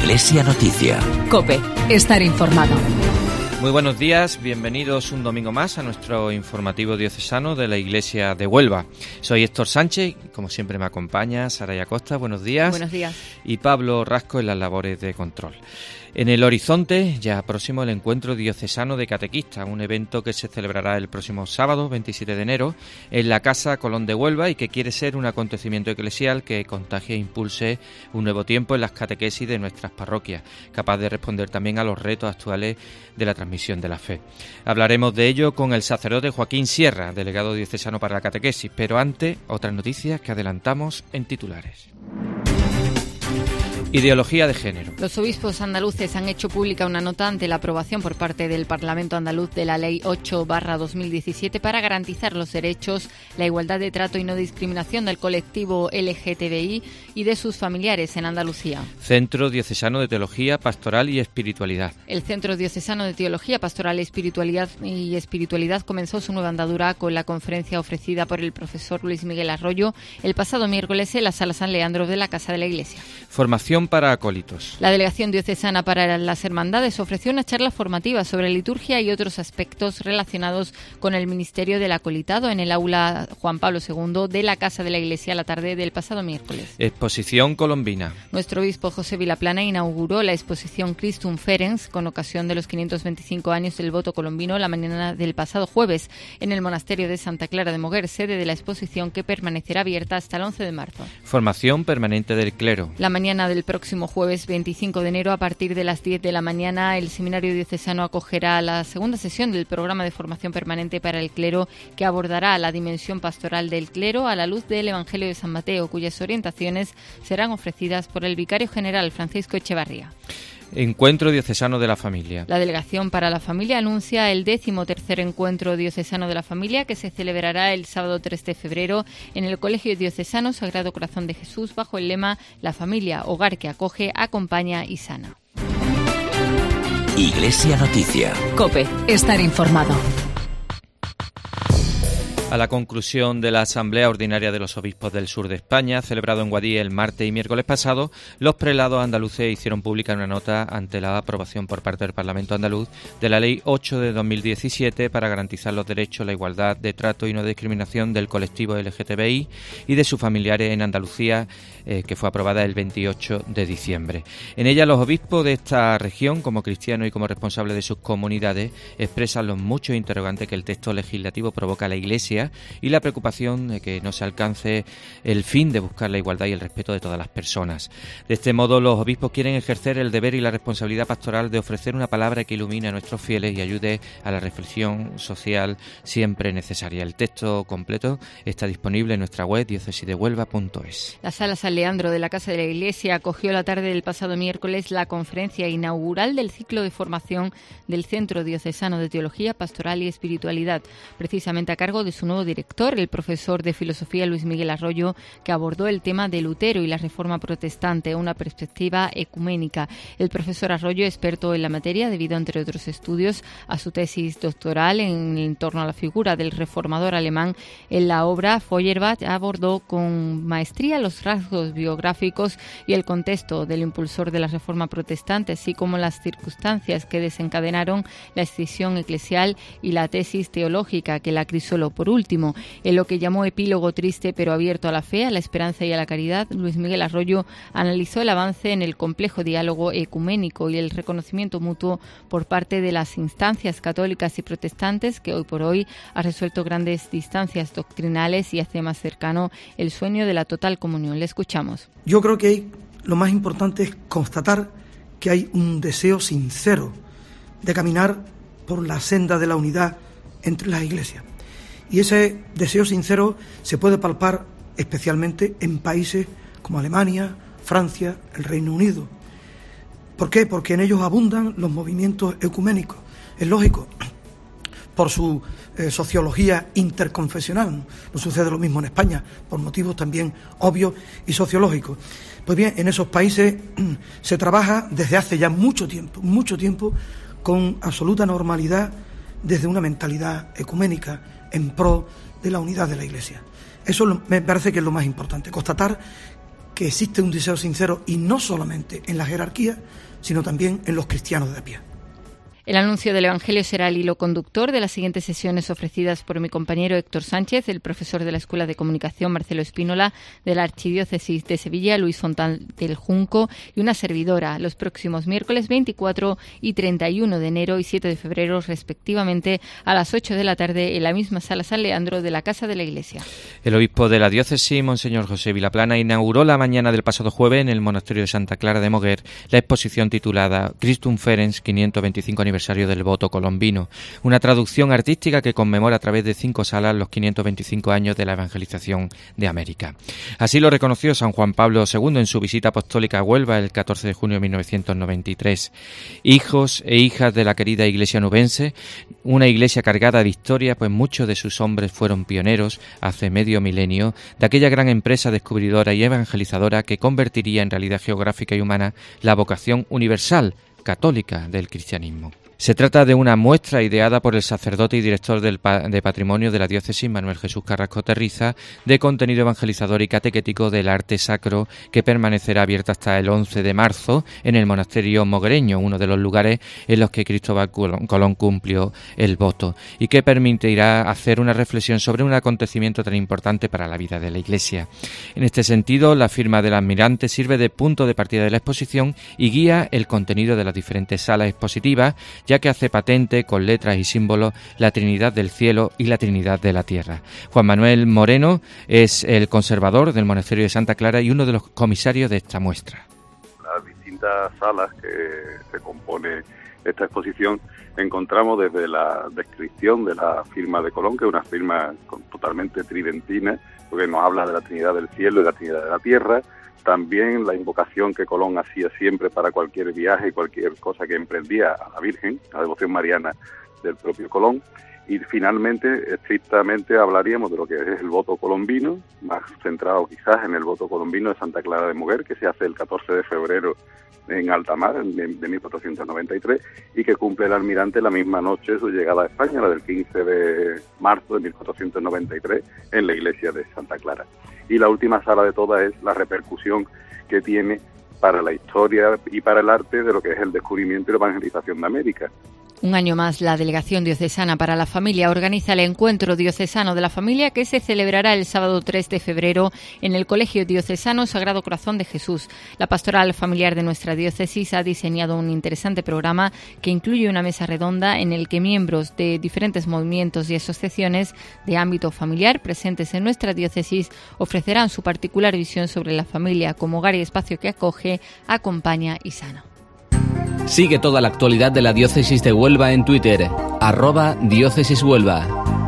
Iglesia Noticia. COPE. Estar informado. Muy buenos días, bienvenidos un domingo más a nuestro informativo diocesano de la Iglesia de Huelva. Soy Héctor Sánchez, como siempre me acompaña Saraya Costa, buenos días. Buenos días. Y Pablo Rasco en las labores de control. En el horizonte, ya próximo, el Encuentro Diocesano de Catequistas, un evento que se celebrará el próximo sábado, 27 de enero, en la Casa Colón de Huelva y que quiere ser un acontecimiento eclesial que contagie e impulse un nuevo tiempo en las catequesis de nuestras parroquias, capaz de responder también a los retos actuales de la transmisión de la fe. Hablaremos de ello con el sacerdote Joaquín Sierra, delegado diocesano para la catequesis, pero antes, otras noticias que adelantamos en titulares. Ideología de género. Los obispos andaluces han hecho pública una nota ante la aprobación por parte del Parlamento andaluz de la Ley 8/2017 para garantizar los derechos, la igualdad de trato y no discriminación del colectivo LGTBI y de sus familiares en Andalucía. Centro Diocesano de Teología, Pastoral y Espiritualidad. El Centro Diocesano de Teología, Pastoral y Espiritualidad comenzó su nueva andadura con la conferencia ofrecida por el profesor Luis Miguel Arroyo el pasado miércoles en la Sala San Leandro de la Casa de la Iglesia. Formación para acólitos. La Delegación Diocesana para las Hermandades ofreció una charla formativa sobre liturgia y otros aspectos relacionados con el ministerio del acolitado en el aula Juan Pablo II de la Casa de la Iglesia la tarde del pasado miércoles. Exposición colombina. Nuestro obispo José Vilaplana inauguró la exposición Christum Ferens con ocasión de los 525 años del voto colombino la mañana del pasado jueves en el monasterio de Santa Clara de Moguer, sede de la exposición que permanecerá abierta hasta el 11 de marzo. Formación permanente del clero. La mañana del próximo jueves 25 de enero a partir de las 10 de la mañana el Seminario Diocesano acogerá la segunda sesión del programa de formación permanente para el clero que abordará la dimensión pastoral del clero a la luz del Evangelio de San Mateo, cuyas orientaciones serán ofrecidas por el Vicario General Francisco Echevarría. Encuentro Diocesano de la Familia. La Delegación para la Familia anuncia el 13º Encuentro Diocesano de la Familia que se celebrará el sábado 3 de febrero en el Colegio Diocesano Sagrado Corazón de Jesús bajo el lema La familia, hogar que acoge, acompaña y sana. Iglesia Noticia. COPE. Estar informado. A la conclusión de la Asamblea Ordinaria de los Obispos del Sur de España, celebrado en Guadix el martes y miércoles pasado, los prelados andaluces hicieron pública una nota ante la aprobación por parte del Parlamento andaluz de la Ley 8 de 2017 para garantizar los derechos, la igualdad de trato y no discriminación del colectivo LGTBI y de sus familiares en Andalucía, que fue aprobada el 28 de diciembre. En ella, los obispos de esta región, como cristianos y como responsables de sus comunidades, expresan los muchos interrogantes que el texto legislativo provoca a la Iglesia y la preocupación de que no se alcance el fin de buscar la igualdad y el respeto de todas las personas. De este modo, los obispos quieren ejercer el deber y la responsabilidad pastoral de ofrecer una palabra que ilumine a nuestros fieles y ayude a la reflexión social siempre necesaria. El texto completo está disponible en nuestra web diocesidehuelva.es. La Sala San Leandro de la Casa de la Iglesia acogió la tarde del pasado miércoles la conferencia inaugural del ciclo de formación del Centro Diocesano de Teología, Pastoral y Espiritualidad, precisamente a cargo de su nuevo director, el profesor de Filosofía Luis Miguel Arroyo, que abordó el tema de Lutero y la Reforma Protestante, una perspectiva ecuménica. El profesor Arroyo, experto en la materia, debido, entre otros estudios, a su tesis doctoral en torno a la figura del reformador alemán en la obra Feuerbach, abordó con maestría los rasgos biográficos y el contexto del impulsor de la Reforma Protestante, así como las circunstancias que desencadenaron la escisión eclesial y la tesis teológica que la acrisoló. Por último, en lo que llamó epílogo triste pero abierto a la fe, a la esperanza y a la caridad, Luis Miguel Arroyo analizó el avance en el complejo diálogo ecuménico y el reconocimiento mutuo por parte de las instancias católicas y protestantes que hoy por hoy ha resuelto grandes distancias doctrinales y hace más cercano el sueño de la total comunión. Le escuchamos. Yo creo que lo más importante es constatar que hay un deseo sincero de caminar por la senda de la unidad entre las iglesias. Y ese deseo sincero se puede palpar especialmente en países como Alemania, Francia, el Reino Unido. ¿Por qué? Porque en ellos abundan los movimientos ecuménicos. Es lógico, por su sociología interconfesional. No sucede lo mismo en España, por motivos también obvios y sociológicos. Pues bien, en esos países se trabaja desde hace ya mucho tiempo, con absoluta normalidad, desde una mentalidad ecuménica en pro de la unidad de la Iglesia. Eso me parece que es lo más importante, constatar que existe un deseo sincero, y no solamente en la jerarquía, sino también en los cristianos de a pie. El anuncio del Evangelio será el hilo conductor de las siguientes sesiones ofrecidas por mi compañero Héctor Sánchez, el profesor de la Escuela de Comunicación Marcelo Espínola, de la Archidiócesis de Sevilla Luis Fontán del Junco, y una servidora, los próximos miércoles 24 y 31 de enero y 7 de febrero respectivamente, a las 8 de la tarde en la misma Sala San Leandro de la Casa de la Iglesia. El obispo de la diócesis, Monseñor José Vilaplana, inauguró la mañana del pasado jueves en el monasterio de Santa Clara de Moguer la exposición titulada Christum Ferens 525 aniversario del voto colombino, una traducción artística que conmemora a través de 5 salas los 525 años de la evangelización de América. Así lo reconoció San Juan Pablo II en su visita apostólica a Huelva el 14 de junio de 1993. Hijos e hijas de la querida iglesia nubense, una iglesia cargada de historia, pues muchos de sus hombres fueron pioneros hace medio milenio de aquella gran empresa descubridora y evangelizadora que convertiría en realidad geográfica y humana la vocación universal católica del cristianismo. Se trata de una muestra ideada por el sacerdote y director de Patrimonio de la Diócesis, Manuel Jesús Carrasco Terriza, de contenido evangelizador y catequético del arte sacro, que permanecerá abierta hasta el 11 de marzo en el monasterio moguereño, uno de los lugares en los que Cristóbal Colón cumplió el voto, y que permitirá hacer una reflexión sobre un acontecimiento tan importante para la vida de la Iglesia. En este sentido, la firma del admirante sirve de punto de partida de la exposición y guía el contenido de las diferentes salas expositivas, ya que hace patente con letras y símbolos la Trinidad del cielo y la Trinidad de la tierra. Juan Manuel Moreno es el conservador del monasterio de Santa Clara y uno de los comisarios de esta muestra. Las distintas salas que se compone esta exposición encontramos desde la descripción de la firma de Colón, que es una firma totalmente tridentina, porque nos habla de la Trinidad del cielo y la Trinidad de la tierra. También la invocación que Colón hacía siempre para cualquier viaje y cualquier cosa que emprendía a la Virgen, la devoción mariana del propio Colón. Y finalmente, estrictamente hablaríamos de lo que es el voto colombino, más centrado quizás en el voto colombino de Santa Clara de Moguer, que se hace el 14 de febrero en alta mar, de 1493, y que cumple el almirante la misma noche de su llegada a España, la del 15 de marzo de 1493, en la iglesia de Santa Clara. Y la última sala de todas es la repercusión que tiene para la historia y para el arte de lo que es el descubrimiento y la evangelización de América. Un año más, la Delegación Diocesana para la Familia organiza el Encuentro Diocesano de la Familia, que se celebrará el sábado 3 de febrero en el Colegio Diocesano Sagrado Corazón de Jesús. La Pastoral Familiar de nuestra diócesis ha diseñado un interesante programa que incluye una mesa redonda en el que miembros de diferentes movimientos y asociaciones de ámbito familiar presentes en nuestra diócesis ofrecerán su particular visión sobre la familia como hogar y espacio que acoge, acompaña y sana. Sigue toda la actualidad de la Diócesis de Huelva en Twitter, @diócesishuelva.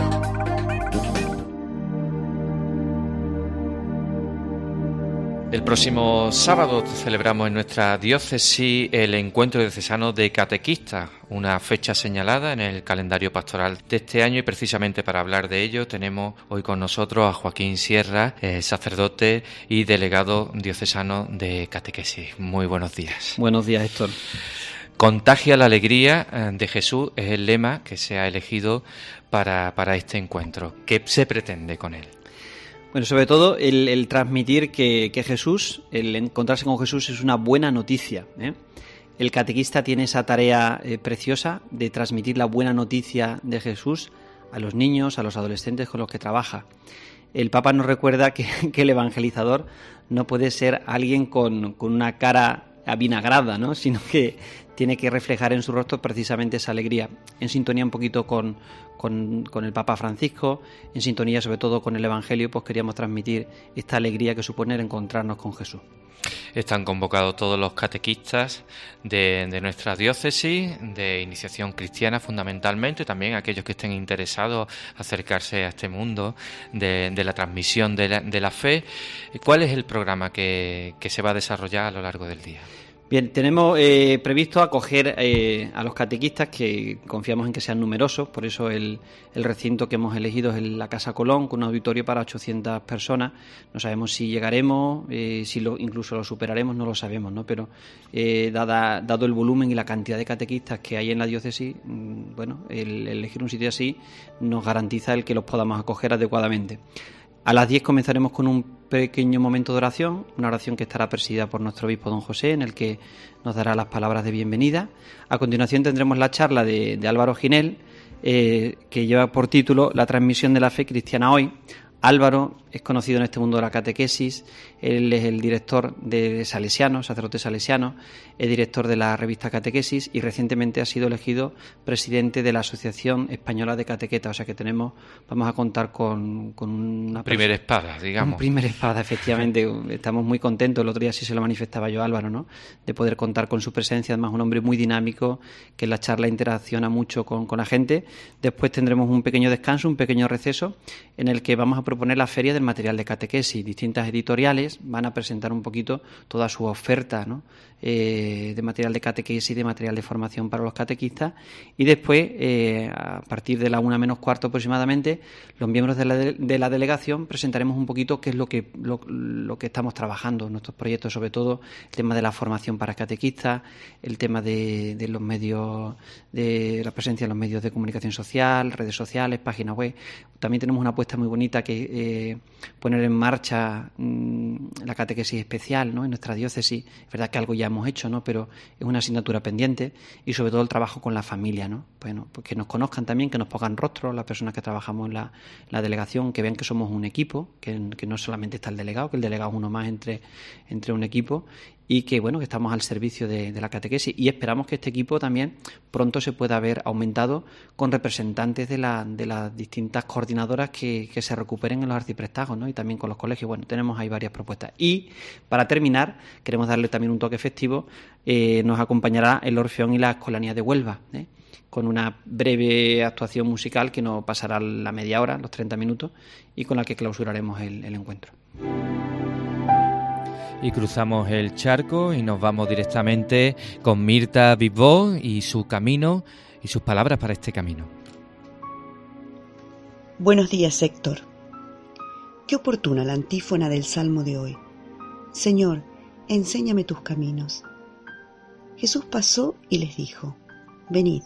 El próximo sábado celebramos en nuestra diócesis el Encuentro Diocesano de Catequistas, una fecha señalada en el calendario pastoral de este año, y precisamente para hablar de ello tenemos hoy con nosotros a Joaquín Sierra, sacerdote y delegado diocesano de catequesis. Muy buenos días. Buenos días, Héctor. Contagia la alegría de Jesús es el lema que se ha elegido para este encuentro. ¿Qué se pretende con él? Bueno, sobre todo el transmitir que Jesús, el encontrarse con Jesús es una buena noticia, ¿eh? El catequista tiene esa tarea preciosa de transmitir la buena noticia de Jesús a los niños, a los adolescentes con los que trabaja. El Papa nos recuerda que el evangelizador no puede ser alguien con una cara avinagrada, ¿no? Sino que tiene que reflejar en su rostro precisamente esa alegría, en sintonía un poquito con el Papa Francisco, en sintonía sobre todo con el Evangelio, pues queríamos transmitir esta alegría que supone el encontrarnos con Jesús. Están convocados todos los catequistas de nuestra diócesis, de iniciación cristiana fundamentalmente, también aquellos que estén interesados en acercarse a este mundo de la transmisión de la fe. ¿Cuál es el programa que se va a desarrollar a lo largo del día? Bien, tenemos previsto acoger a los catequistas, que confiamos en que sean numerosos, por eso el recinto que hemos elegido es la Casa Colón, con un auditorio para 800 personas. No sabemos si llegaremos, incluso lo superaremos, no lo sabemos, ¿no? Pero dado el volumen y la cantidad de catequistas que hay en la diócesis, bueno, el elegir un sitio así nos garantiza el que los podamos acoger adecuadamente. A las 10 comenzaremos con un pequeño momento de oración, una oración que estará presidida por nuestro obispo don José, en el que nos dará las palabras de bienvenida. A continuación tendremos la charla de Álvaro Ginel, que lleva por título La transmisión de la fe cristiana hoy. Álvaro es conocido en este mundo de la catequesis, él es el director de Salesianos, sacerdote salesiano, es director de la revista Catequesis y recientemente ha sido elegido presidente de la Asociación Española de Catequetas, o sea que vamos a contar con una primera espada, digamos. Primera espada, efectivamente, estamos muy contentos, el otro día sí se lo manifestaba yo a Álvaro, ¿no?, de poder contar con su presencia, además un hombre muy dinámico, que en la charla interacciona mucho con la gente. Después tendremos un pequeño descanso, un pequeño receso, en el que vamos a proponer la feria del material de catequesis. Distintas editoriales van a presentar un poquito toda su oferta, ¿no?, de material de catequesis, de material de formación para los catequistas, y después, a partir de la 1 menos cuarto aproximadamente, los miembros de la delegación presentaremos un poquito qué es lo que estamos trabajando en nuestros proyectos, sobre todo el tema de la formación para catequistas, el tema de los medios, de la presencia en los medios de comunicación social, redes sociales, páginas web. También tenemos una apuesta muy bonita que poner en marcha la catequesis especial, ¿no?, en nuestra diócesis. Es verdad que algo ya hemos hecho, ¿no?, pero es una asignatura pendiente, y sobre todo el trabajo con la familia, ¿no? Bueno, pues que nos conozcan también, que nos pongan rostro las personas que trabajamos en la delegación, que vean que somos un equipo, que no solamente está el delegado, que el delegado es uno más entre un equipo, y que bueno, que estamos al servicio de la catequesis, y esperamos que este equipo también pronto se pueda ver aumentado con representantes de las distintas coordinadoras que se recuperen en los arciprestazgos, ¿no?, y también con los colegios. Bueno, tenemos ahí varias propuestas. Y para terminar, queremos darle también un toque festivo. Nos acompañará el Orfeón y la Escolanía de Huelva, con una breve actuación musical que nos pasará la media hora, los 30 minutos, y con la que clausuraremos el encuentro. Y cruzamos el charco y nos vamos directamente con Mirta Vivó y su camino y sus palabras para este camino. Buenos días, Héctor. Qué oportuna la antífona del Salmo de hoy. Señor, enséñame tus caminos. Jesús pasó y les dijo: venid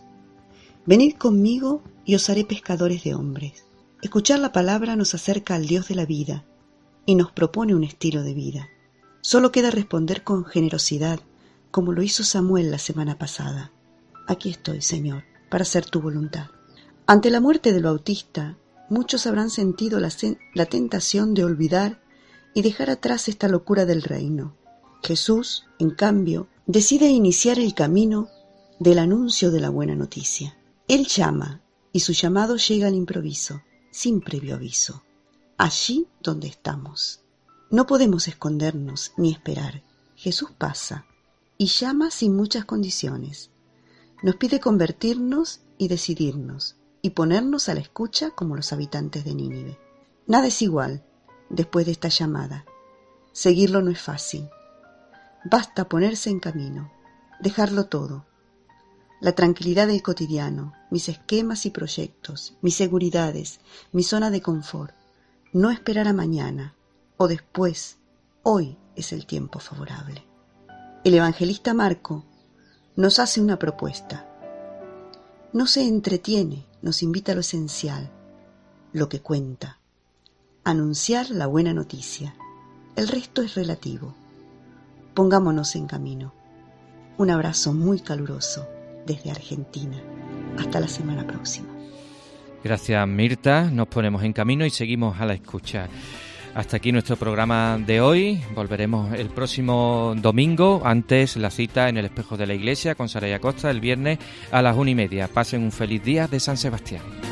conmigo y os haré pescadores de hombres. Escuchar la palabra nos acerca al Dios de la vida y nos propone un estilo de vida. Solo queda responder con generosidad, como lo hizo Samuel la semana pasada. Aquí estoy, Señor, para hacer tu voluntad. Ante la muerte del Bautista, muchos habrán sentido la tentación de olvidar y dejar atrás esta locura del reino. Jesús, en cambio, decide iniciar el camino del anuncio de la buena noticia. Él llama, y su llamado llega al improviso, sin previo aviso, allí donde estamos. No podemos escondernos ni esperar. Jesús pasa y llama sin muchas condiciones. Nos pide convertirnos y decidirnos, y ponernos a la escucha como los habitantes de Nínive. Nada es igual después de esta llamada. Seguirlo no es fácil. Basta ponerse en camino, dejarlo todo. La tranquilidad del cotidiano, mis esquemas y proyectos, mis seguridades, mi zona de confort. No esperar a mañana o después. Hoy es el tiempo favorable. El evangelista Marco nos hace una propuesta. No se entretiene, nos invita a lo esencial, lo que cuenta. Anunciar la buena noticia. El resto es relativo. Pongámonos en camino. Un abrazo muy caluroso desde Argentina. Hasta la semana próxima. Gracias, Mirta. Nos ponemos en camino y seguimos a la escucha. Hasta aquí nuestro programa de hoy. Volveremos el próximo domingo. Antes, la cita en el Espejo de la Iglesia con Saray Acosta el viernes a las 1:30. Pasen un feliz día de San Sebastián.